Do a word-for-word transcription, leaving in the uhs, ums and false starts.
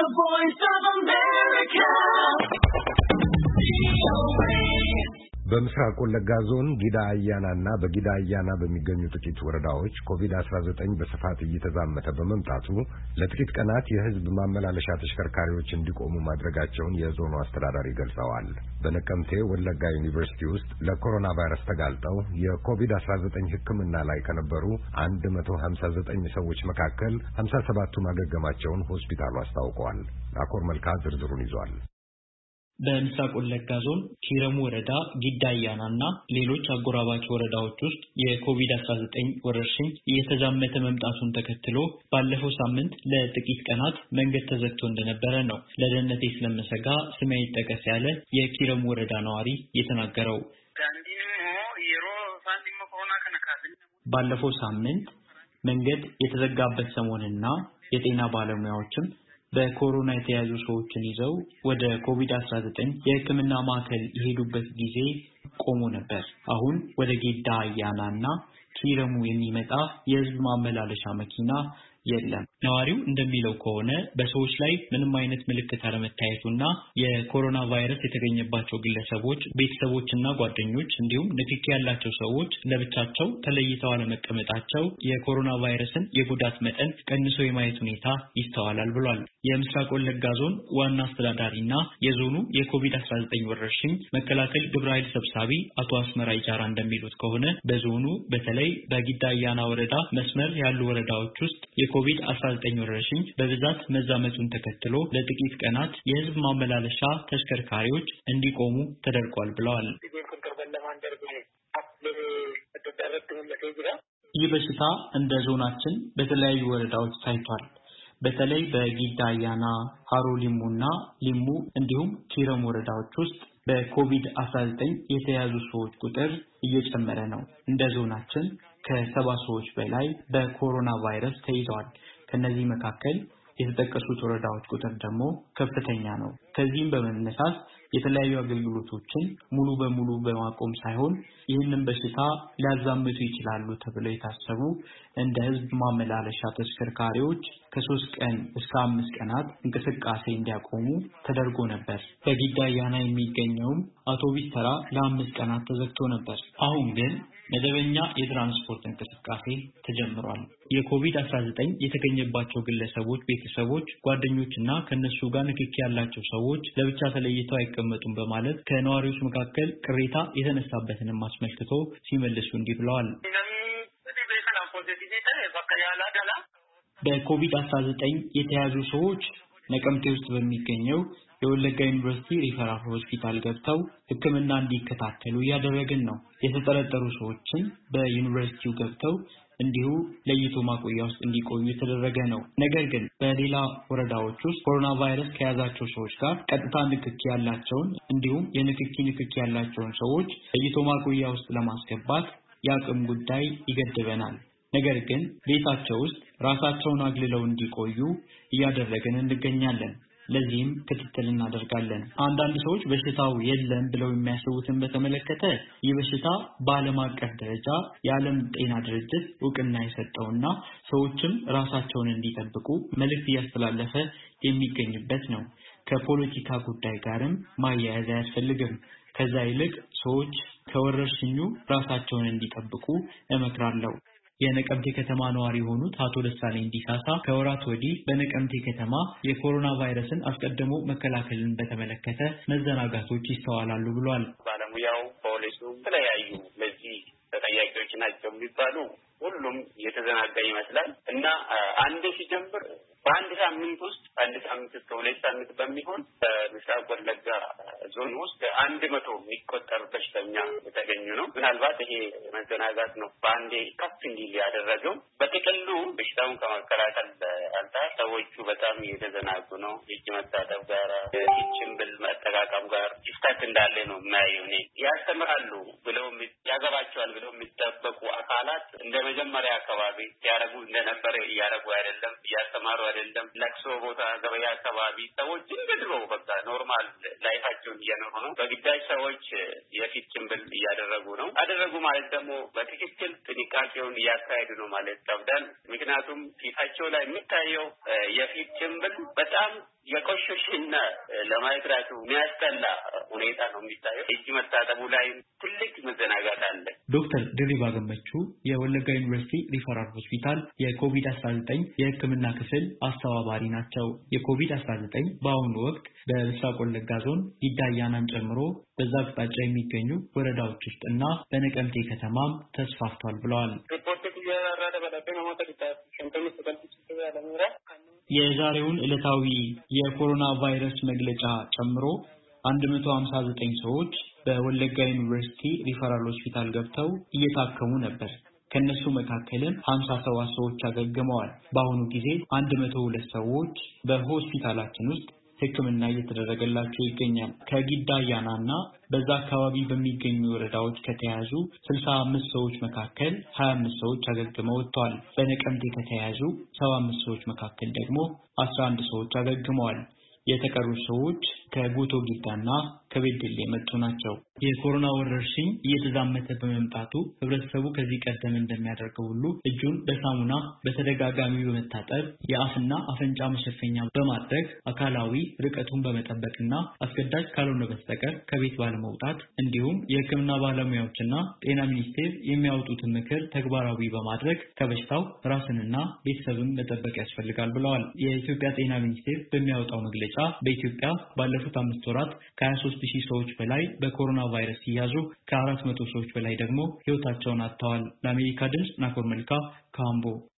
The Voice of America. በምስራቅ ወለጋ ዞን ጊዳ አያናና በጊዳ አያና በሚገኙ ጥቂት ወረዳዎች ኮቪድ አስራ ዘጠኝ በስፋት እየተዛመተ በመምጣቱ ለጥቂት ቀናት የህዝብ ማመላለሻ ተሽከርካሪዎች እንዲቆሙ ማድረጋቸውን የዞኑ አስተዳዳሪ ገልጸዋል። በነቀምቴ ወለጋ ዩኒቨርሲቲ ውስጥ ለኮሮና ቫይረስ ተጋልጠው የኮቪድ አስራ ዘጠኝ ሕክምና ላይ ከነበሩ አንድ መቶ ሀምሳ ዘጠኝ ሰዎች መካከል ሀምሳ ሰባቱ ማገገማቸውን ሆስፒታሉ አስታውቋል። አኮር መልካ ዝርዝሩን ይዟል። በምስራቅ ወለጋ ዞን ኪረሙ ወረዳ ጊዳ አያናና ሌሎች አጎራባች ወረዳዎች ውስጥ የኮቪድ አስራ ዘጠኝ ወረርሽኝ እየተዛመተ መምጣቱን ተከትሎ ባለፈው ሳምንት ለጥቂት ቀናት መንገድ ተዘግቶ እንደነበረ ነው ለደህንነቴ ስለመሰጋ ስሜ ይጠቀስ ያለ የኪረሙ ወረዳ ነዋሪ የተናገረው። ባለፈው ሳምንት መንገድ የተዘጋበት ሰሞንና የጤና ባለሙያዎችም በኮሮና የተያዙ ሰዎችን ይዘው ወደ ኮቪድ አስራ ዘጠኝ የሕክምና ማዕከል የሄዱበት ጊዜ ቆሞ ነበር። አሁን ወደ ጊዳ አያናና ኪረሙ የሚመጣ የህዝብ ማመላለሻ መኪና የለም። ነዋሪው እንደሚለው ከሆነ በሰዎች ላይ ምንም አይነት ምልክት አለመታየቱና የኮሮና ቫይረስ የተገኘባቸው ግለሰቦች ቤተሰቦችና ጓደኞች እንዲሁም ንክኪ ያላቸው ሰዎች ለብቻቸው ተለይተው አለመቀመጣቸው የኮሮና ቫይረስን የጉዳት መጠን ቀንሶ የማየት ሁኔታ ይስተዋላል ብሏል። የምስራቅ ወለጋ ዞን ዋና አስተዳዳሪና የዞኑ የኮቪድ አስራ ዘጠኝ ወረርሽኝ መከላከል ግብረ ኃይል ሰብሳቢ አቶ አስመራ ይቻራ እንደሚሉት ከሆነ በዞኑ በተለይ በጊዳ አያና ወረዳ መስመር ያሉ ወረዳዎች ውስጥ የኮቪድ አስራ ዘጠኝ ወረርሽኝ በብዛት መዛመቱን ተከትሎ ለጥቂት ቀናት የህዝብ ማመላለሻ ተሽከርካሪዎች እንዲቆሙ ተደርጓል ብለዋል። ይህ በሽታ እንደ ዞናችን በተለያዩ ወረዳዎች ታይቷል። በተለይ በጊዳ አያና፣ ሃሮ ሊሙና ሊሙ እንዲሁም ኪረሙ ወረዳዎች ውስጥ በኮቪድ አስራ ዘጠኝ የተያዙ ሰዎች ቁጥር እየጨመረ ነው። እንደ ዞናችን ከሰባ ሰዎች በላይ በኮሮና ቫይረስ ተይዘዋል። ከነዚህ መካከል የተጠቀሱት ወረዳዎች ቁጥር ደግሞ ከፍተኛ ነው። ከዚህም በመነሳት የተለያዩ አገልግሎቶችን ሙሉ በሙሉ በማቆም ሳይሆን ይህንን በሽታ ሊያዛምቱ ይችላሉ ተብለው የታሰቡ እንደ ህዝብ ማመላለሻ ተሽከርካሪዎች ከሶስት ቀን እስከ አምስት ቀናት እንቅስቃሴ እንዲያቆሙ ተደርጎ ነበር። በጊዳ አያና የሚገኘውም አውቶቡስ ተራ ለአምስት ቀናት ተዘግቶ ነበር። አሁን ግን መደበኛ የትራንስፖርት እንቅስቃሴ ተጀምሯል። የኮቪድ አስራ ዘጠኝ የተገኘባቸው ግለሰቦች ቤተሰቦች፣ ጓደኞችና ከነሱ ጋር ንክኪ ያላቸው ሰዎች ለብቻ ተለይተው አይቀመጡም በማለት ከነዋሪዎች መካከል ቅሬታ የተነሳበትንም አስመልክቶ ሲመልሱ እንዲህ ብለዋል። በኮቪድ አስራ ዘጠኝ የተያዙ ሰዎች ነቀምቴ ውስጥ በሚገኘው የወለጋ ዩኒቨርሲቲ ሪፈራል ሆስፒታል ገብተው ሕክምና እንዲከታተሉ ያደረግን ነው። የተጠረጠሩ ሰዎችን በዩኒቨርሲቲው ገብተው እንዲሁ ለይቶ ማቆያ ውስጥ እንዲቆዩ የተደረገ ነው። ነገር ግን በሌላ ወረዳዎች ውስጥ ኮሮና ቫይረስ ከያዛቸው ሰዎች ጋር ቀጥታ ንክኪ ያላቸውን እንዲሁም የንክኪ ንክኪ ያላቸውን ሰዎች ለይቶ ማቆያ ውስጥ ለማስገባት የአቅም ጉዳይ ይገድበናል። ነገር ግን ቤታቸው ውስጥ ራሳቸውን አግልለው እንዲቆዩ እያደረግን እንገኛለን። ለዚህም ክትትል እናደርጋለን። አንዳንድ ሰዎች በሽታው የለም ብለው የሚያስቡትን በተመለከተ ይህ በሽታ በዓለም አቀፍ ደረጃ የዓለም ጤና ድርጅት እውቅና የሰጠውና ሰዎችም ራሳቸውን እንዲጠብቁ መልእክት እያስተላለፈ የሚገኝበት ነው። ከፖለቲካ ጉዳይ ጋርም ማያያዝ አያስፈልግም። ከዛ ይልቅ ሰዎች ከወረርሽኙ ራሳቸውን እንዲጠብቁ እመክራለሁ። የነቀምቴ ከተማ ነዋሪ የሆኑት አቶ ደሳለኝ ዲሳሳ ከወራት ወዲህ በነቀምቴ ከተማ የኮሮና ቫይረስን አስቀድሞ መከላከልን በተመለከተ መዘናጋቶች ይስተዋላሉ ብሏል። ባለሙያው ፖሊሱ ተለያዩ ለዚህ ተጠያቂዎች ናቸው የሚባሉ ሁሉም የተዘናጋ ይመስላል እና አንድ ሲጀምር በአንድ ሳምንት ውስጥ አንድ ሳምንት እስከ ሁለት ሳምንት በሚሆን በምስራቅ ወለጋ ዞን ውስጥ አንድ መቶ የሚቆጠር በሽተኛ የተገኙ ነው። ምናልባት ይሄ መዘናጋት ነው በአንዴ ከፍ እንዲል ያደረገው። በጥቅሉ በሽታውን ከመከላከል አንጻር ሰዎቹ በጣም የተዘናጉ ነው። እጅ መታጠብ ጋር ጭንብል መጠቃቀም ጋር ይፍታት እንዳለ ነው የማየው። እኔ ያስተምራሉ ብለው ያገባቸዋል ብለው የሚጠበቁ አካላት እንደ መጀመሪያ አካባቢ ያረጉ እንደነበረ እያረጉ አይደለም፣ እያስተማሩ አይደለም። ለቅሶ ቦታ፣ ገበያ አካባቢ ሰዎች እንደድሮ በቃ ኖርማል ላይፋቸውን እየኖሩ ነው። በግዳጅ ሰዎች የፊት ጭንብል እያደረጉ ነው። አደረጉ ማለት ደግሞ በትክክል ጥንቃቄውን እያካሄዱ ነው ማለት ይከብዳል። ምክንያቱም ፊታቸው ላይ የሚታየው የፊት ጭንብል በጣም የቆሸሽና ለማየት ራሱ የሚያስጠላ ሁኔታ ነው የሚታየው። እጅ መታጠቡ ላይ ትልቅ መዘናጋት አለ። ዶክተር ድሪባ ገመቹ የወለጋ ዩኒቨርሲቲ ሪፈራል ሆስፒታል የኮቪድ አስራ ዘጠኝ የሕክምና ክፍል አስተባባሪ ናቸው። የኮቪድ አስራ ዘጠኝ በአሁኑ ወቅት በምስራቅ ወለጋ ዞን ጊዳ አያናን ጨምሮ በዛ አቅጣጫ የሚገኙ ወረዳዎች ውስጥ እና በነቀምቴ ከተማም ተስፋፍቷል ብለዋል። የዛሬውን ዕለታዊ የኮሮና ቫይረስ መግለጫ ጨምሮ አንድ መቶ ሃምሳ ዘጠኝ ሰዎች በወለጋ ዩኒቨርሲቲ ሪፈራል ሆስፒታል ገብተው እየታከሙ ነበር። ከነሱ መካከልም ሃምሳ ሰባት ሰዎች አገግመዋል። በአሁኑ ጊዜ አንድ መቶ ሁለት ሰዎች በሆስፒታላችን ውስጥ ሕክምና እየተደረገላቸው ይገኛል። ከጊዳ አያናና በዛ አካባቢ በሚገኙ ወረዳዎች ከተያዙ ስልሳ አምስት ሰዎች መካከል ሀያ አምስት ሰዎች አገግመው ወጥተዋል። በነቀምቴ ከተያዙ ሰባ አምስት ሰዎች መካከል ደግሞ አስራ አንድ ሰዎች አገግመዋል። የተቀሩ ሰዎች ከጎቶ ጊዳና ከቤደሌ የመጡ ናቸው። የኮሮና ወረርሽኝ እየተዛመተ በመምጣቱ ህብረተሰቡ ከዚህ ቀደም እንደሚያደርገው ሁሉ እጁን በሳሙና በተደጋጋሚ በመታጠብ የአፍና አፍንጫ መሸፈኛ በማድረግ አካላዊ ርቀቱን በመጠበቅና አስገዳጅ ካልሆነ በስተቀር ከቤት ባለመውጣት እንዲሁም የሕክምና ባለሙያዎችና ጤና ሚኒስቴር የሚያወጡትን ምክር ተግባራዊ በማድረግ ከበሽታው ራስንና ቤተሰብን መጠበቅ ያስፈልጋል ብለዋል። የኢትዮጵያ ጤና ሚኒስቴር በሚያወጣው መግለጫ በኢትዮጵያ ባለፉት አምስት ወራት ከሀያ ሦስት ሺህ ሰዎች በላይ በኮሮና ቫይረስ ሲያዙ ከአራት መቶ ሰዎች በላይ ደግሞ ህይወታቸውን አጥተዋል። ለአሜሪካ ድምፅ ናኮር መልካ ካምቦ